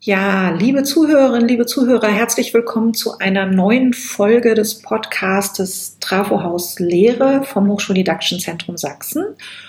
Ja, liebe Zuhörerinnen, liebe Zuhörer, herzlich willkommen zu einer neuen Folge des Podcastes Trafohaus Lehre vom Hochschuldidaktischen Zentrum Sachsen.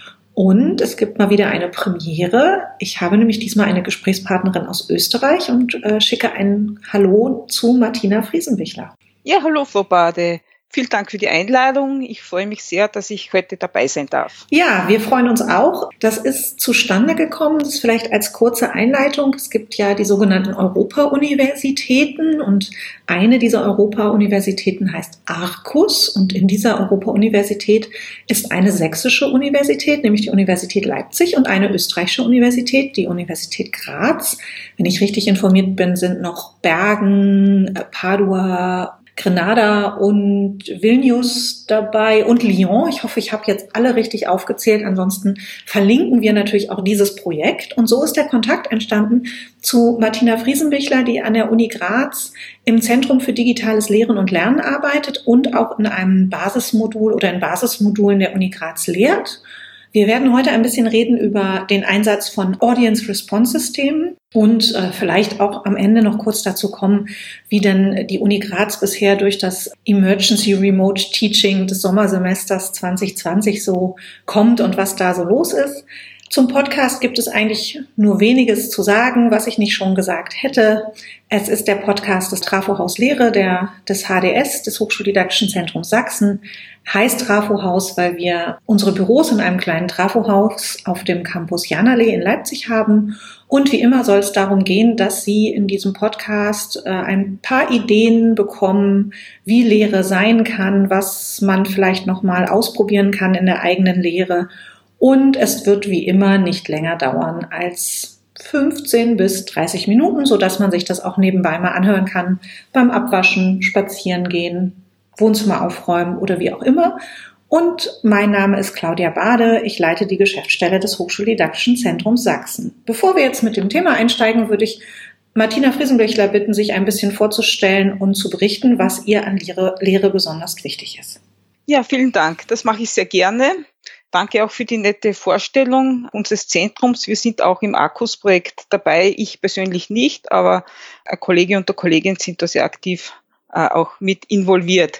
Und es gibt mal wieder eine Premiere. Ich habe nämlich diesmal eine Gesprächspartnerin aus Österreich und schicke ein Hallo zu Martina Friesenbichler. Ja, hallo Frau Bade. Vielen Dank für die Einladung. Ich freue mich sehr, dass ich heute dabei sein darf. Ja, wir freuen uns auch. Das ist zustande gekommen, das ist vielleicht als kurze Einleitung. Es gibt ja die sogenannten Europa-Universitäten und eine dieser Europa-Universitäten heißt Arcus und in dieser Europa-Universität ist eine sächsische Universität, nämlich die Universität Leipzig und eine österreichische Universität, die Universität Graz. Wenn ich richtig informiert bin, sind noch Bergen, Padua, Grenada und Vilnius dabei und Lyon. Ich hoffe, ich habe jetzt alle richtig aufgezählt. Ansonsten verlinken wir natürlich auch dieses Projekt. Und so ist der Kontakt entstanden zu Martina Friesenbichler, die an der Uni Graz im Zentrum für digitales Lehren und Lernen arbeitet und auch in einem Basismodul oder in Basismodulen der Uni Graz lehrt. Wir werden heute ein bisschen reden über den Einsatz von Audience-Response-Systemen und vielleicht auch am Ende noch kurz dazu kommen, wie denn die Uni Graz bisher durch das Emergency Remote Teaching des Sommersemesters 2020 so kommt und was da so los ist. Zum Podcast gibt es eigentlich nur weniges zu sagen, was ich nicht schon gesagt hätte. Es ist der Podcast des Trafohaus Lehre, des HDS, des Hochschuldidaktischen Zentrums Sachsen. Heißt Trafohaus, weil wir unsere Büros in einem kleinen Trafohaus auf dem Campus Janallee in Leipzig haben. Und wie immer soll es darum gehen, dass Sie in diesem Podcast ein paar Ideen bekommen, wie Lehre sein kann, was man vielleicht noch mal ausprobieren kann in der eigenen Lehre. Und es wird wie immer nicht länger dauern als 15 bis 30 Minuten, sodass man sich das auch nebenbei mal anhören kann, beim Abwaschen, Spazieren gehen, Wohnzimmer aufräumen oder wie auch immer. Und mein Name ist Claudia Bade, ich leite die Geschäftsstelle des Hochschuldidaktischen Zentrums Sachsen. Bevor wir jetzt mit dem Thema einsteigen, würde ich Martina Friesenbichler bitten, sich ein bisschen vorzustellen und zu berichten, was ihr an Lehre besonders wichtig ist. Ja, vielen Dank. Das mache ich sehr gerne. Danke auch für die nette Vorstellung unseres Zentrums. Wir sind auch im Arcus-Projekt dabei. Ich persönlich nicht, aber ein Kollege und eine Kollegin sind da sehr aktiv auch mit involviert.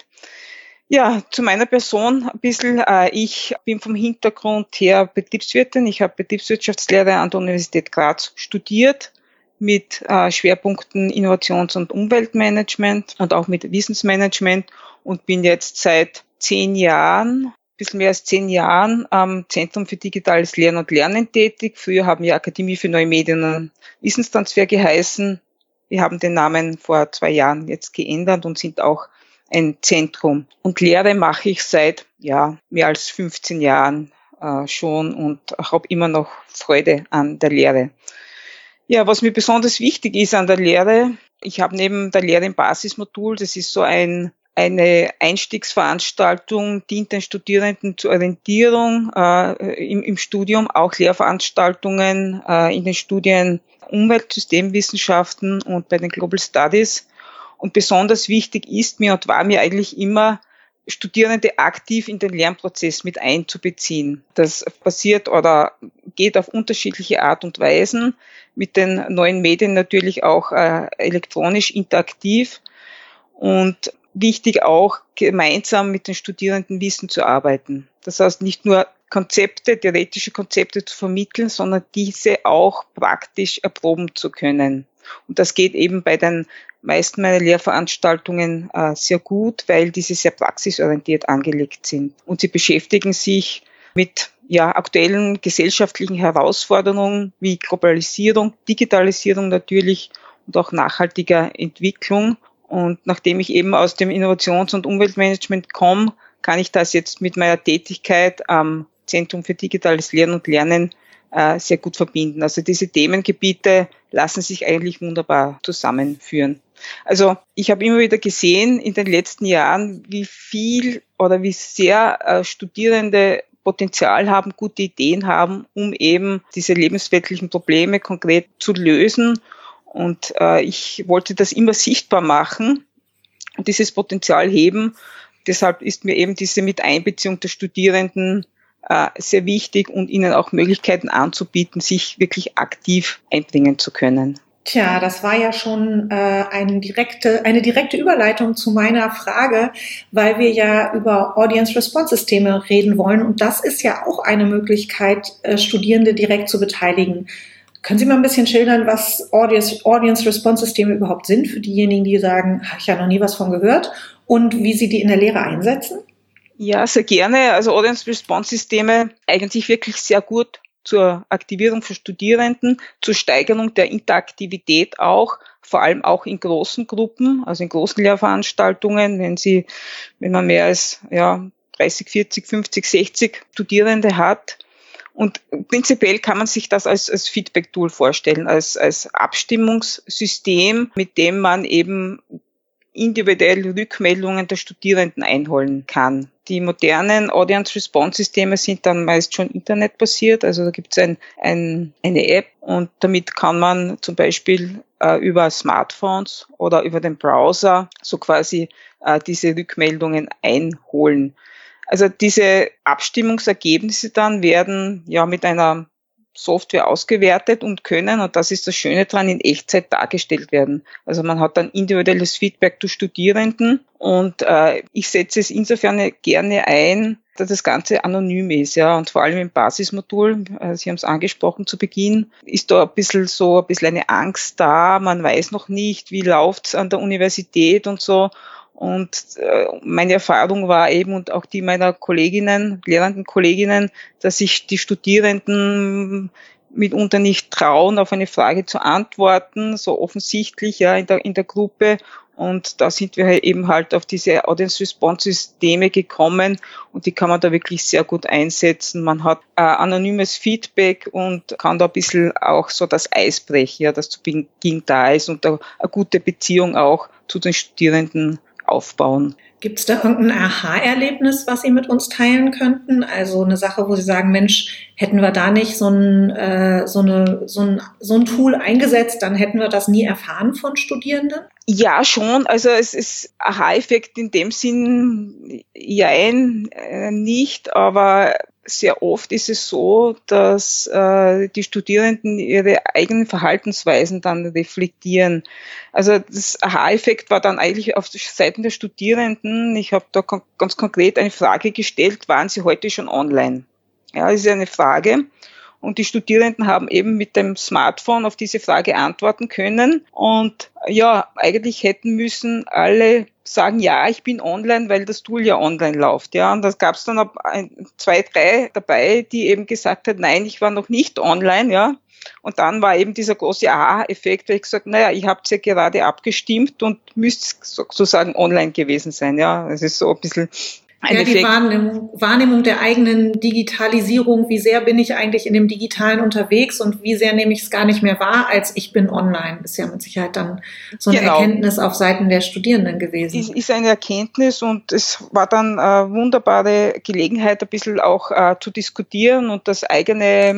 Ja, zu meiner Person ein bisschen. Ich bin vom Hintergrund her Betriebswirtin. Ich habe Betriebswirtschaftslehre an der Universität Graz studiert mit Schwerpunkten Innovations- und Umweltmanagement und auch mit Wissensmanagement und bin jetzt seit 10 Jahren, bisschen mehr als 10 Jahren am Zentrum für digitales Lehren und Lernen tätig. Früher haben wir Akademie für neue Medien und Wissenstransfer geheißen. Wir haben den Namen vor 2 Jahren jetzt geändert und sind auch ein Zentrum. Und Lehre mache ich seit mehr als 15 Jahren schon und habe immer noch Freude an der Lehre. Ja, was mir besonders wichtig ist an der Lehre, ich habe neben der Lehre im Basismodul, das ist so eine Einstiegsveranstaltung, dient den Studierenden zur Orientierung im Studium, auch Lehrveranstaltungen in den Studien Umweltsystemwissenschaften und bei den Global Studies. Und besonders wichtig ist mir und war mir eigentlich immer, Studierende aktiv in den Lernprozess mit einzubeziehen. Das passiert oder geht auf unterschiedliche Art und Weisen, mit den neuen Medien natürlich auch elektronisch interaktiv und wichtig auch, gemeinsam mit den Studierenden Wissen zu arbeiten. Das heißt, nicht nur theoretische Konzepte zu vermitteln, sondern diese auch praktisch erproben zu können. Und das geht eben bei den meisten meiner Lehrveranstaltungen sehr gut, weil diese sehr praxisorientiert angelegt sind. Und sie beschäftigen sich mit aktuellen gesellschaftlichen Herausforderungen wie Globalisierung, Digitalisierung natürlich und auch nachhaltiger Entwicklung. Und nachdem ich eben aus dem Innovations- und Umweltmanagement komme, kann ich das jetzt mit meiner Tätigkeit am Zentrum für digitales Lehren und Lernen sehr gut verbinden. Also diese Themengebiete lassen sich eigentlich wunderbar zusammenführen. Also ich habe immer wieder gesehen in den letzten Jahren, wie viel oder wie sehr Studierende Potenzial haben, gute Ideen haben, um eben diese lebensweltlichen Probleme konkret zu lösen. Und ich wollte das immer sichtbar machen und dieses Potenzial heben. Deshalb ist mir eben diese Miteinbeziehung der Studierenden sehr wichtig und ihnen auch Möglichkeiten anzubieten, sich wirklich aktiv einbringen zu können. Tja, das war ja schon eine direkte Überleitung zu meiner Frage, weil wir ja über Audience-Response-Systeme reden wollen. Und das ist ja auch eine Möglichkeit, Studierende direkt zu beteiligen. Können Sie mal ein bisschen schildern, was Audience-Response-Systeme überhaupt sind, für diejenigen, die sagen, habe ich ja noch nie was von gehört, und wie Sie die in der Lehre einsetzen? Ja, sehr gerne. Also Audience-Response-Systeme eignen sich wirklich sehr gut zur Aktivierung von Studierenden, zur Steigerung der Interaktivität auch, vor allem auch in großen Gruppen, also in großen Lehrveranstaltungen, wenn man mehr als 30, 40, 50, 60 Studierende hat. Und prinzipiell kann man sich das als Feedback-Tool vorstellen, als Abstimmungssystem, mit dem man eben individuell Rückmeldungen der Studierenden einholen kann. Die modernen Audience-Response-Systeme sind dann meist schon internetbasiert, also da gibt es eine App und damit kann man zum Beispiel über Smartphones oder über den Browser so quasi diese Rückmeldungen einholen. Also diese Abstimmungsergebnisse dann werden mit einer Software ausgewertet und können, und das ist das Schöne dran, in Echtzeit dargestellt werden. Also man hat dann individuelles Feedback zu Studierenden und ich setze es insofern gerne ein, dass das Ganze anonym ist, und vor allem im Basismodul, Sie haben es angesprochen zu Beginn, ist da ein bisschen eine Angst da, man weiß noch nicht, wie läuft's an der Universität und so. Und meine Erfahrung war eben, und auch die meiner lehrenden Kolleginnen, dass sich die Studierenden mitunter nicht trauen, auf eine Frage zu antworten, so offensichtlich in der Gruppe. Und da sind wir eben halt auf diese Audience-Response-Systeme gekommen und die kann man da wirklich sehr gut einsetzen. Man hat anonymes Feedback und kann da ein bisschen auch so das Eis brechen, das zu Beginn da ist und da eine gute Beziehung auch zu den Studierenden aufbauen. Gibt es da irgendein Aha-Erlebnis, was Sie mit uns teilen könnten? Also eine Sache, wo Sie sagen, Mensch, hätten wir da nicht so ein Tool eingesetzt, dann hätten wir das nie erfahren von Studierenden? Ja, schon. Also es ist Aha-Effekt in dem Sinn nicht, aber sehr oft ist es so, dass die Studierenden ihre eigenen Verhaltensweisen dann reflektieren. Also das Aha-Effekt war dann eigentlich auf Seiten der Studierenden. Ich habe da ganz konkret eine Frage gestellt, waren Sie heute schon online? Ja, das ist eine Frage. Und die Studierenden haben eben mit dem Smartphone auf diese Frage antworten können. Und eigentlich hätten müssen alle sagen, ja, ich bin online, weil das Tool ja online läuft. Ja, und da gab es dann 2, 3 dabei, die eben gesagt hat, nein, ich war noch nicht online. Ja, und dann war eben dieser große Aha-Effekt, weil ich gesagt, ich habt ja gerade abgestimmt und müsst sozusagen online gewesen sein. Ja, es ist so ein bisschen die Wahrnehmung der eigenen Digitalisierung, wie sehr bin ich eigentlich in dem Digitalen unterwegs und wie sehr nehme ich es gar nicht mehr wahr, als ich bin online, ist ja mit Sicherheit dann so eine Erkenntnis auf Seiten der Studierenden gewesen. Das ist eine Erkenntnis und es war dann eine wunderbare Gelegenheit, ein bisschen auch zu diskutieren und das eigene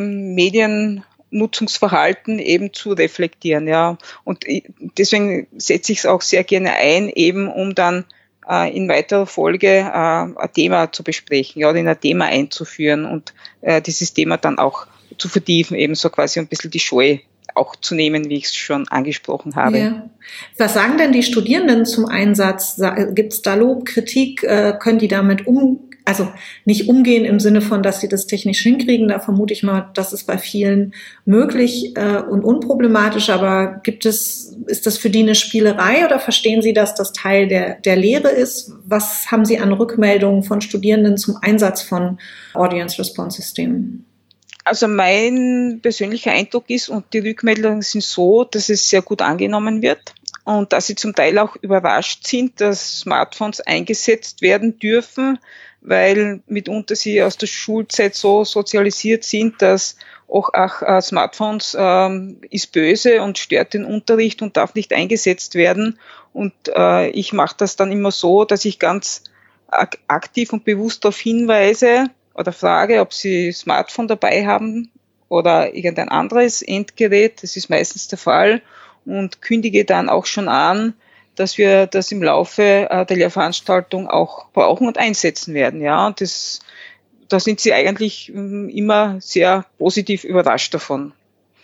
Mediennutzungsverhalten eben zu reflektieren. Ja. Und deswegen setze ich es auch sehr gerne ein, eben um dann in weiterer Folge ein Thema zu besprechen, oder in ein Thema einzuführen und dieses Thema dann auch zu vertiefen, eben so quasi ein bisschen die Scheu auch zu nehmen, wie ich es schon angesprochen habe. Ja. Was sagen denn die Studierenden zum Einsatz? Gibt es da Lob, Kritik? Können die damit nicht umgehen im Sinne von, dass sie das technisch hinkriegen? Da vermute ich mal, das ist bei vielen möglich und unproblematisch. Aber ist das für die eine Spielerei oder verstehen Sie, dass das Teil der Lehre ist? Was haben Sie an Rückmeldungen von Studierenden zum Einsatz von Audience-Response-Systemen? Also mein persönlicher Eindruck ist, und die Rückmeldungen sind so, dass es sehr gut angenommen wird und dass sie zum Teil auch überrascht sind, dass Smartphones eingesetzt werden dürfen, weil mitunter sie aus der Schulzeit so sozialisiert sind, dass auch Smartphones ist böse und stört den Unterricht und darf nicht eingesetzt werden. Und ich mache das dann immer so, dass ich ganz aktiv und bewusst darauf hinweise oder frage, ob sie Smartphone dabei haben oder irgendein anderes Endgerät. Das ist meistens der Fall. Und kündige dann auch schon an, dass wir das im Laufe der Lehrveranstaltung auch brauchen und einsetzen werden. Ja, und da sind sie eigentlich immer sehr positiv überrascht davon.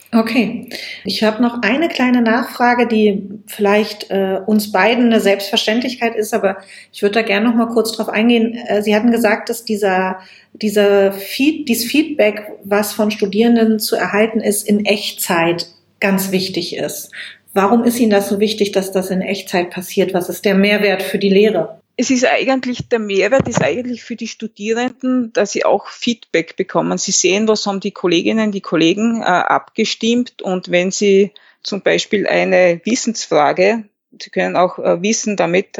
Okay, ich habe noch eine kleine Nachfrage, die vielleicht uns beiden eine Selbstverständlichkeit ist, aber ich würde da gerne noch mal kurz drauf eingehen. Sie hatten gesagt, dass dieses Feedback, was von Studierenden zu erhalten ist, in Echtzeit ganz wichtig ist. Warum ist Ihnen das so wichtig, dass das in Echtzeit passiert? Was ist der Mehrwert für die Lehre? Der Mehrwert ist eigentlich für die Studierenden, dass sie auch Feedback bekommen. Sie sehen, was haben die Kolleginnen, die Kollegen abgestimmt, und wenn sie zum Beispiel eine Wissensfrage, sie können auch Wissen damit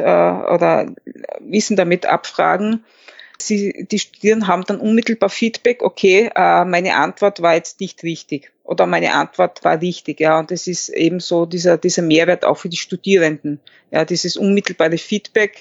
abfragen. Die Studierenden haben dann unmittelbar Feedback, okay, meine Antwort war jetzt nicht richtig oder meine Antwort war richtig, ja, und das ist eben so dieser Mehrwert auch für die Studierenden, ja, dieses unmittelbare Feedback.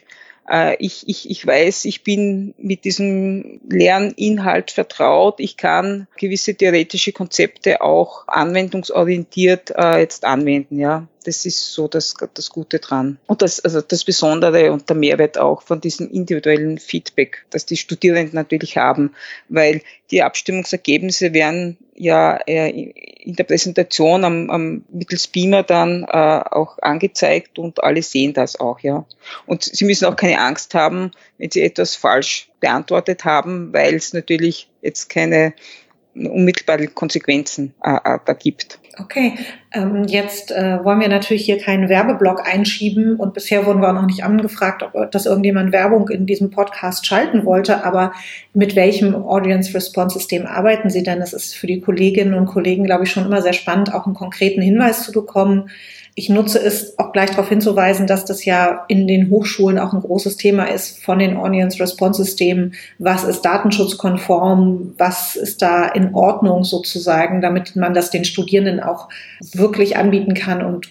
Ich weiß, ich bin mit diesem Lerninhalt vertraut. Ich kann gewisse theoretische Konzepte auch anwendungsorientiert jetzt anwenden, ja. Das ist so das Gute dran. Und das Besondere und der Mehrwert auch von diesem individuellen Feedback, das die Studierenden natürlich haben, weil die Abstimmungsergebnisse werden ja in der Präsentation mittels Beamer dann auch angezeigt, und alle sehen das auch, ja. Und sie müssen auch keine Angst haben, wenn sie etwas falsch beantwortet haben, weil es natürlich jetzt keine unmittelbare Konsequenzen da gibt. Okay, jetzt wollen wir natürlich hier keinen Werbeblock einschieben, und bisher wurden wir auch noch nicht angefragt, ob das irgendjemand Werbung in diesem Podcast schalten wollte, aber mit welchem Audience Response System arbeiten Sie denn? Es ist für die Kolleginnen und Kollegen, glaube ich, schon immer sehr spannend, auch einen konkreten Hinweis zu bekommen. Ich nutze es auch gleich darauf hinzuweisen, dass das ja in den Hochschulen auch ein großes Thema ist von den Audience Response Systemen. Was ist datenschutzkonform? Was ist da in Ordnung sozusagen, damit man das den Studierenden auch wirklich anbieten kann und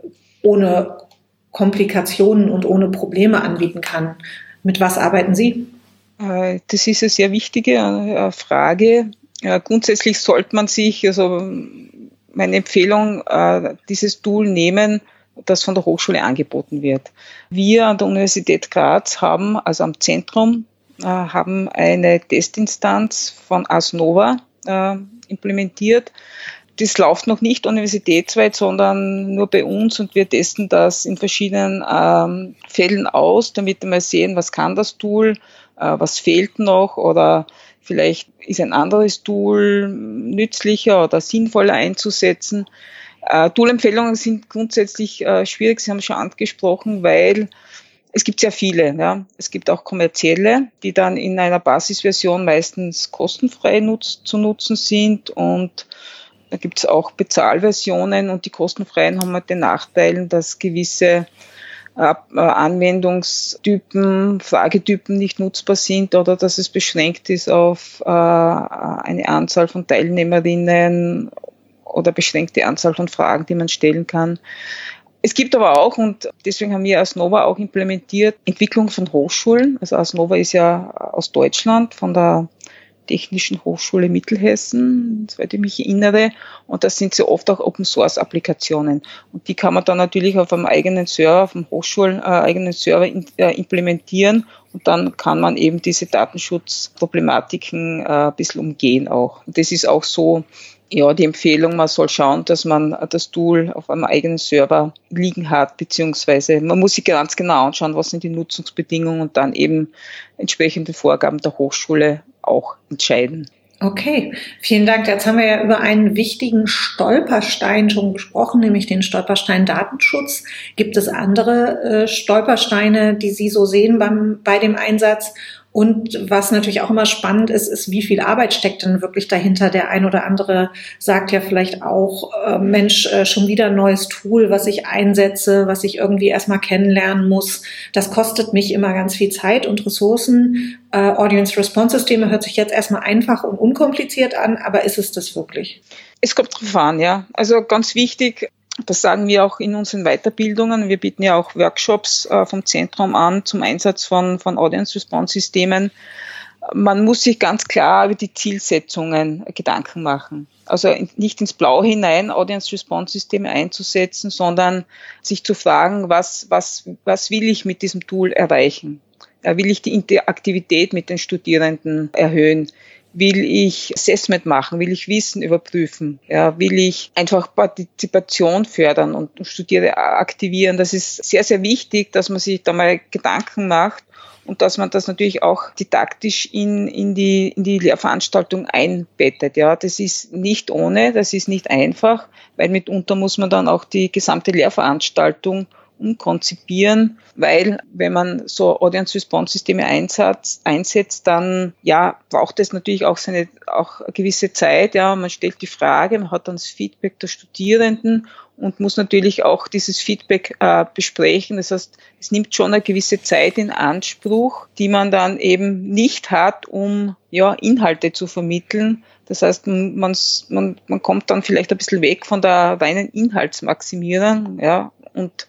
ohne Komplikationen und ohne Probleme anbieten kann? Mit was arbeiten Sie? Das ist eine sehr wichtige Frage. Grundsätzlich sollte man sich, meine Empfehlung, dieses Tool nehmen, das von der Hochschule angeboten wird. Wir an der Universität Graz haben, also am Zentrum, haben eine Testinstanz von Asnova implementiert. Das läuft noch nicht universitätsweit, sondern nur bei uns, und wir testen das in verschiedenen Fällen aus, damit wir mal sehen, was kann das Tool, was fehlt noch, oder vielleicht ist ein anderes Tool nützlicher oder sinnvoller einzusetzen. Tool-Empfehlungen sind grundsätzlich schwierig, Sie haben es schon angesprochen, weil es gibt sehr viele. Ja. Es gibt auch kommerzielle, die dann in einer Basisversion meistens kostenfrei zu nutzen sind, und da gibt es auch Bezahlversionen, und die kostenfreien haben halt den Nachteil, dass gewisse Anwendungstypen, Fragetypen nicht nutzbar sind, oder dass es beschränkt ist auf eine Anzahl von Teilnehmerinnen oder beschränkte Anzahl von Fragen, die man stellen kann. Es gibt aber auch, und deswegen haben wir Asnova auch implementiert, Entwicklung von Hochschulen. Also Asnova ist ja aus Deutschland, von der Technischen Hochschule Mittelhessen, soweit ich mich erinnere. Und das sind sehr oft auch Open-Source-Applikationen. Und die kann man dann natürlich auf einem eigenen Server, auf dem Hochschuleigenen Server implementieren. Und dann kann man eben diese Datenschutzproblematiken ein bisschen umgehen auch. Und das ist auch so, ja, die Empfehlung, man soll schauen, dass man das Tool auf einem eigenen Server liegen hat, beziehungsweise man muss sich ganz genau anschauen, was sind die Nutzungsbedingungen, und dann eben entsprechende Vorgaben der Hochschule auch entscheiden. Okay, vielen Dank. Jetzt haben wir ja über einen wichtigen Stolperstein schon gesprochen, nämlich den Stolperstein Datenschutz. Gibt es andere Stolpersteine, die Sie so sehen bei dem Einsatz? Und was natürlich auch immer spannend ist, wie viel Arbeit steckt denn wirklich dahinter? Der ein oder andere sagt ja vielleicht auch, Mensch, schon wieder ein neues Tool, was ich einsetze, was ich irgendwie erstmal kennenlernen muss. Das kostet mich immer ganz viel Zeit und Ressourcen. Audience-Response-Systeme hört sich jetzt erstmal einfach und unkompliziert an, aber ist es das wirklich? Es kommt drauf an, ja. Also ganz wichtig, das sagen wir auch in unseren Weiterbildungen. Wir bieten ja auch Workshops vom Zentrum an zum Einsatz von Audience-Response-Systemen. Man muss sich ganz klar über die Zielsetzungen Gedanken machen. Also nicht ins Blaue hinein Audience-Response-Systeme einzusetzen, sondern sich zu fragen, was will ich mit diesem Tool erreichen? Will ich die Interaktivität mit den Studierenden erhöhen? Will ich Assessment machen? Will ich Wissen überprüfen? Ja, will ich einfach Partizipation fördern und Studierende aktivieren? Das ist sehr, sehr wichtig, dass man sich da mal Gedanken macht und dass man das natürlich auch didaktisch in die Lehrveranstaltung einbettet. Ja, das ist nicht ohne, das ist nicht einfach, weil mitunter muss man dann auch die gesamte Lehrveranstaltung umkonzipieren, weil wenn man so Audience-Response-Systeme einsetzt, dann ja braucht es natürlich auch eine gewisse Zeit. Ja, man stellt die Frage, man hat dann das Feedback der Studierenden und muss natürlich auch dieses Feedback besprechen. Das heißt, es nimmt schon eine gewisse Zeit in Anspruch, die man dann eben nicht hat, um ja Inhalte zu vermitteln. Das heißt, man kommt dann vielleicht ein bisschen weg von der reinen Inhaltsmaximierung, ja, und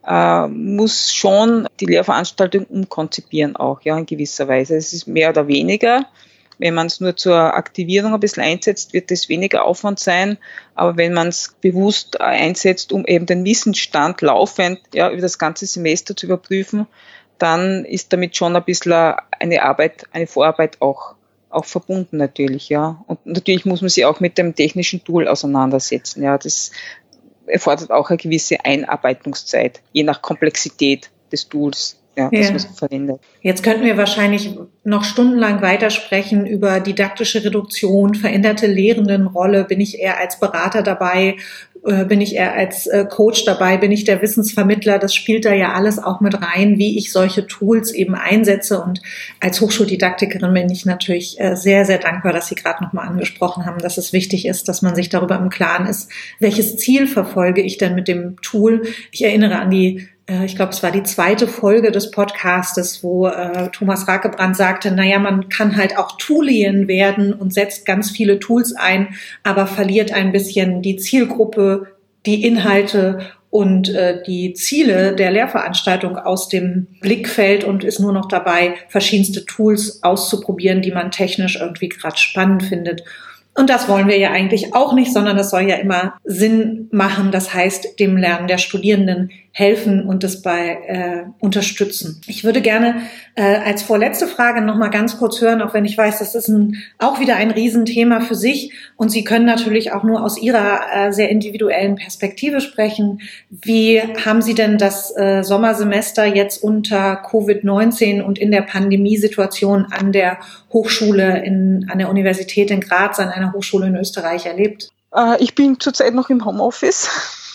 muss schon die Lehrveranstaltung umkonzipieren auch, ja, in gewisser Weise. Es ist mehr oder weniger. Wenn man es nur zur Aktivierung ein bisschen einsetzt, wird es weniger Aufwand sein. Aber wenn man es bewusst einsetzt, um eben den Wissensstand laufend ja, über das ganze Semester zu überprüfen, dann ist damit schon ein bisschen eine Vorarbeit auch verbunden natürlich, ja. Und natürlich muss man sich auch mit dem technischen Tool auseinandersetzen, ja. Das erfordert auch eine gewisse Einarbeitungszeit, je nach Komplexität des Tools, ja, das man so verwendet. Jetzt könnten wir wahrscheinlich noch stundenlang weitersprechen über didaktische Reduktion, veränderte Lehrendenrolle. Bin ich eher als Berater dabei? Bin ich eher als Coach dabei? Bin ich der Wissensvermittler? Das spielt da ja alles auch mit rein, wie ich solche Tools eben einsetze. Und als Hochschuldidaktikerin bin ich natürlich sehr, sehr dankbar, dass Sie gerade nochmal angesprochen haben, dass es wichtig ist, dass man sich darüber im Klaren ist, welches Ziel verfolge ich denn mit dem Tool. Ich erinnere an ich glaube, es war die 2. Folge des Podcastes, wo Thomas Rakebrand sagte, naja, man kann halt auch Toolien werden und setzt ganz viele Tools ein, aber verliert ein bisschen die Zielgruppe, die Inhalte und die Ziele der Lehrveranstaltung aus dem Blickfeld und ist nur noch dabei, verschiedenste Tools auszuprobieren, die man technisch irgendwie gerade spannend findet. Und das wollen wir ja eigentlich auch nicht, sondern das soll ja immer Sinn machen. Das heißt, dem Lernen der Studierenden helfen und das unterstützen. Ich würde gerne als vorletzte Frage noch mal ganz kurz hören, auch wenn ich weiß, das ist auch wieder ein Riesenthema für sich. Und Sie können natürlich auch nur aus Ihrer sehr individuellen Perspektive sprechen. Wie haben Sie denn das Sommersemester jetzt unter Covid-19 und in der Pandemiesituation an der Hochschule an der Universität in Graz, an einer Hochschule in Österreich erlebt? Ich bin zurzeit noch im Homeoffice.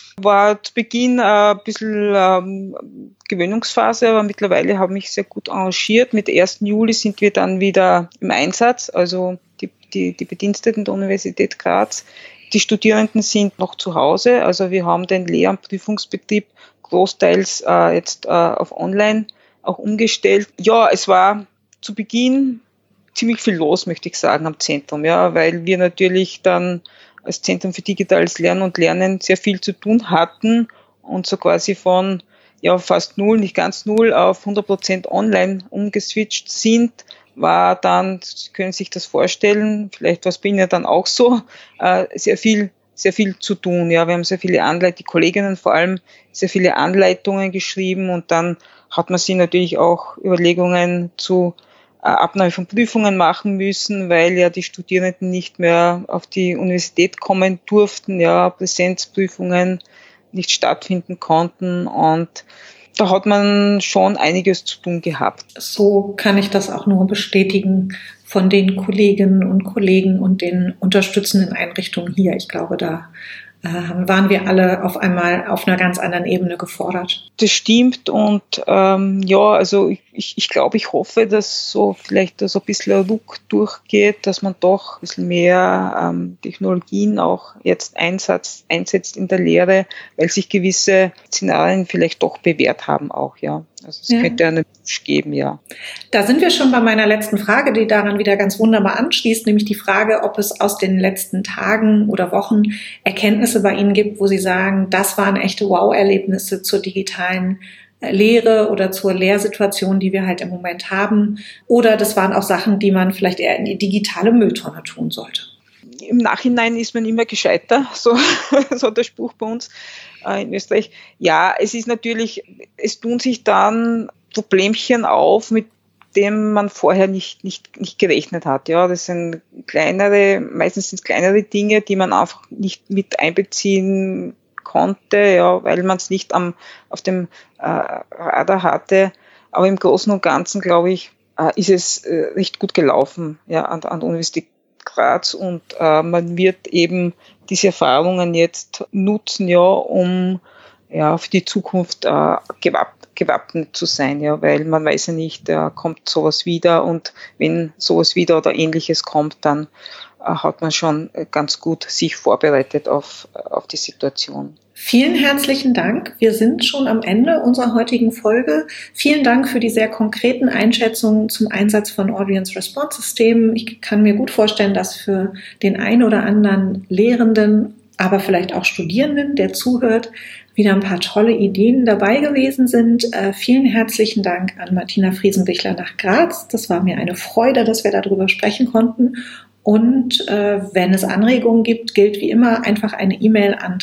War zu Beginn ein bisschen Gewöhnungsphase, aber mittlerweile habe ich mich sehr gut arrangiert. Mit 1. Juli sind wir dann wieder im Einsatz, also die Bediensteten der Universität Graz. Die Studierenden sind noch zu Hause, also wir haben den Lehr- und Prüfungsbetrieb großteils jetzt auf Online auch umgestellt. Ja, es war zu Beginn ziemlich viel los, möchte ich sagen, am Zentrum, ja, weil wir natürlich dann als Zentrum für digitales Lernen und Lernen sehr viel zu tun hatten und so quasi von fast 0, nicht ganz 0 auf 100% online umgeswitcht sind, war dann, Sie können sich das vorstellen, vielleicht war es bei Ihnen dann auch so, sehr viel zu tun. Ja, wir haben sehr viele die Kolleginnen vor allem sehr viele Anleitungen geschrieben und dann hat man sich natürlich auch Überlegungen zu Abnahme von Prüfungen machen müssen, weil ja die Studierenden nicht mehr auf die Universität kommen durften, ja, Präsenzprüfungen nicht stattfinden konnten und da hat man schon einiges zu tun gehabt. So kann ich das auch nur bestätigen von den Kolleginnen und Kollegen und den unterstützenden Einrichtungen hier. Ich glaube, da waren wir alle auf einmal auf einer ganz anderen Ebene gefordert. Das stimmt und also ich glaube, ich hoffe, dass so vielleicht so ein bisschen ein Ruck durchgeht, dass man doch ein bisschen mehr Technologien auch jetzt einsetzt in der Lehre, weil sich gewisse Szenarien vielleicht doch bewährt haben auch, ja. Also es könnte einen Push geben, ja. Da sind wir schon bei meiner letzten Frage, die daran wieder ganz wunderbar anschließt, nämlich die Frage, ob es aus den letzten Tagen oder Wochen Erkenntnisse bei Ihnen gibt, wo Sie sagen, das waren echte Wow-Erlebnisse zur digitalen Lehre oder zur Lehrsituation, die wir halt im Moment haben. Oder das waren auch Sachen, die man vielleicht eher in die digitale Mülltonne tun sollte. Im Nachhinein ist man immer gescheiter, so der Spruch bei uns in Österreich. Ja, es ist natürlich, es tun sich dann Problemchen auf mit dem man vorher nicht gerechnet hat. Ja, das sind meistens sind es kleinere Dinge, die man einfach nicht mit einbeziehen konnte, ja, weil man es nicht auf dem Radar hatte. Aber im Großen und Ganzen, glaube ich, ist es recht gut gelaufen, ja, an der Universität Graz, und man wird eben diese Erfahrungen jetzt nutzen, ja, um für die Zukunft gewappnet zu sein, ja, weil man weiß ja nicht, kommt sowas wieder, und wenn sowas wieder oder Ähnliches kommt, dann hat man schon ganz gut sich vorbereitet auf die Situation. Vielen herzlichen Dank. Wir sind schon am Ende unserer heutigen Folge. Vielen Dank für die sehr konkreten Einschätzungen zum Einsatz von Audience Response Systemen. Ich kann mir gut vorstellen, dass für den einen oder anderen Lehrenden, aber vielleicht auch Studierenden, der zuhört, wieder ein paar tolle Ideen dabei gewesen sind. Vielen herzlichen Dank an Martina Friesenbichler nach Graz. Das war mir eine Freude, dass wir darüber sprechen konnten. Und wenn es Anregungen gibt, gilt wie immer einfach eine E-Mail an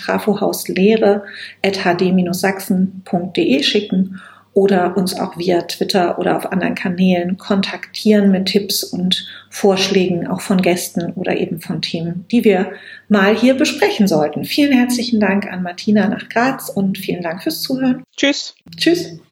trafohauslehre@hd-sachsen.de schicken oder uns auch via Twitter oder auf anderen Kanälen kontaktieren mit Tipps und Vorschlägen, auch von Gästen oder eben von Themen, die wir mal hier besprechen sollten. Vielen herzlichen Dank an Martina nach Graz und vielen Dank fürs Zuhören. Tschüss. Tschüss.